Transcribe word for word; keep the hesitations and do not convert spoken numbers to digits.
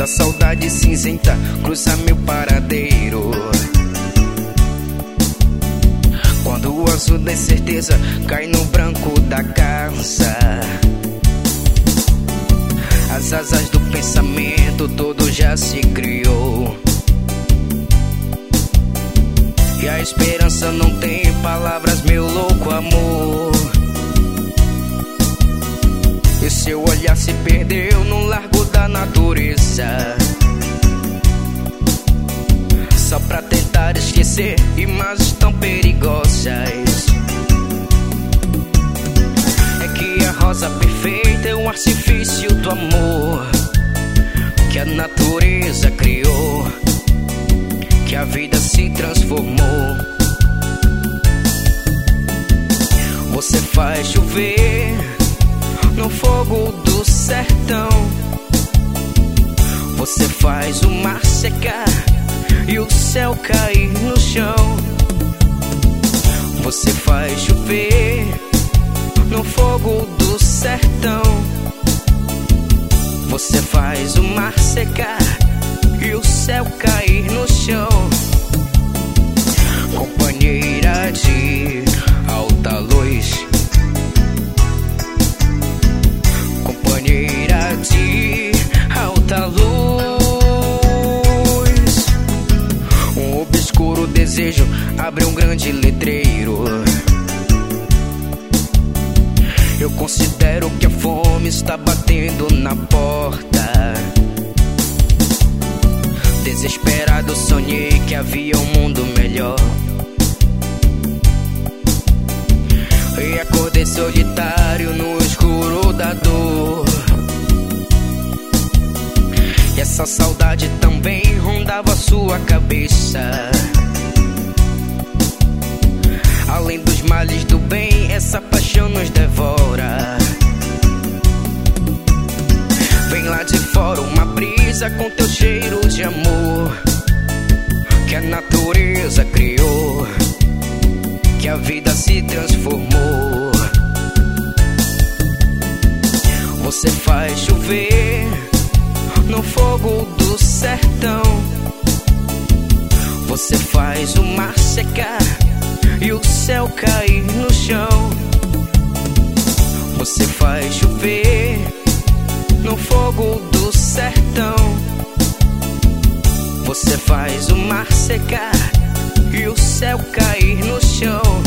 Quando a saudade cinzenta cruza meu paradeiro, quando o azul da incerteza cai no branco da casa, as asas do pensamento todo já se criou, e a esperança não tem palavras, meu louco amor. E seu olhar se perdeu no largo da natureza, só pra tentar esquecer imagens tão perigosas. É que a rosa perfeita é um artifício do amor que a natureza criou, que a vida se transformou. Você faz chover no fogo do sertão, você faz o mar secar e o céu cair no chão. Você faz chover no fogo do sertão, você faz o mar secar e o céu cair no chão. Companheira de alta luz, companheira de alta luz, um obscuro desejo abre um grande letreiro. Eu considero que a fome está batendo na porta. Desesperado sonhei que havia um mundo melhor, e acordei solitário no escuro da dor. E essa saudade também rondava sua cabeça. Além dos males do bem, essa paixão nos devora. Vem lá de fora uma brisa com teu cheiro de amor, que a natureza criou, que a vida se transformou. Você faz chover no fogo do sertão, você faz o mar secar e o céu cair no chão. Você faz chover no fogo do sertão, você faz o mar secar e o céu cair no chão.